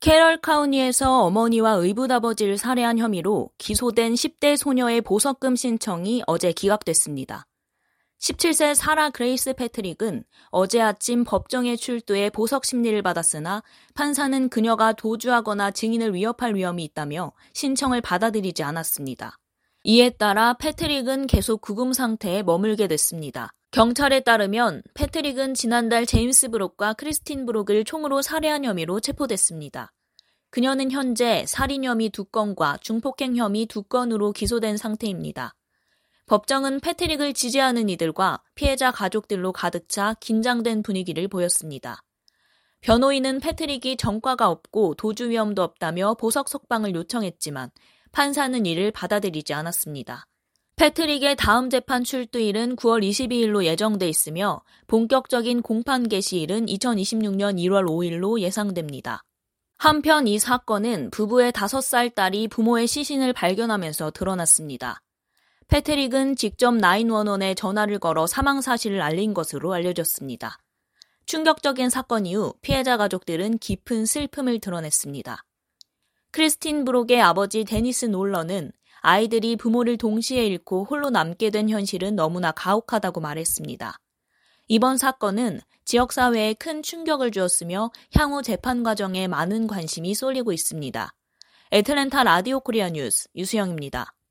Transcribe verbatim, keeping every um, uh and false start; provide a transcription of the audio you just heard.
캐럴 카운티에서 어머니와 의붓아버지를 살해한 혐의로 기소된 십 대 소녀의 보석금 신청이 어제 기각됐습니다. 십칠 세 사라 그레이스 패트릭은 어제 아침 법정에 출두해 보석 심리를 받았으나 판사는 그녀가 도주하거나 증인을 위협할 위험이 있다며 신청을 받아들이지 않았습니다. 이에 따라 패트릭은 계속 구금 상태에 머물게 됐습니다. 경찰에 따르면 패트릭은 지난달 제임스 브록과 크리스틴 브록을 총으로 살해한 혐의로 체포됐습니다. 그녀는 현재 살인 혐의 두 건과 중폭행 혐의 두 건으로 기소된 상태입니다. 법정은 패트릭을 지지하는 이들과 피해자 가족들로 가득 차 긴장된 분위기를 보였습니다. 변호인은 패트릭이 전과가 없고 도주 위험도 없다며 보석 석방을 요청했지만 판사는 이를 받아들이지 않았습니다. 패트릭의 다음 재판 출두일은 구월 이십이일로 예정돼 있으며 본격적인 공판 개시일은 이천이십육년 일월 오일로 예상됩니다. 한편 이 사건은 부부의 다섯 살 딸이 부모의 시신을 발견하면서 드러났습니다. 패트릭은 직접 구일일에 전화를 걸어 사망 사실을 알린 것으로 알려졌습니다. 충격적인 사건 이후 피해자 가족들은 깊은 슬픔을 드러냈습니다. 크리스틴 브록의 아버지 데니스 놀런은 아이들이 부모를 동시에 잃고 홀로 남게 된 현실은 너무나 가혹하다고 말했습니다. 이번 사건은 지역사회에 큰 충격을 주었으며 향후 재판 과정에 많은 관심이 쏠리고 있습니다. 애틀랜타 라디오 코리아 뉴스 유수영입니다.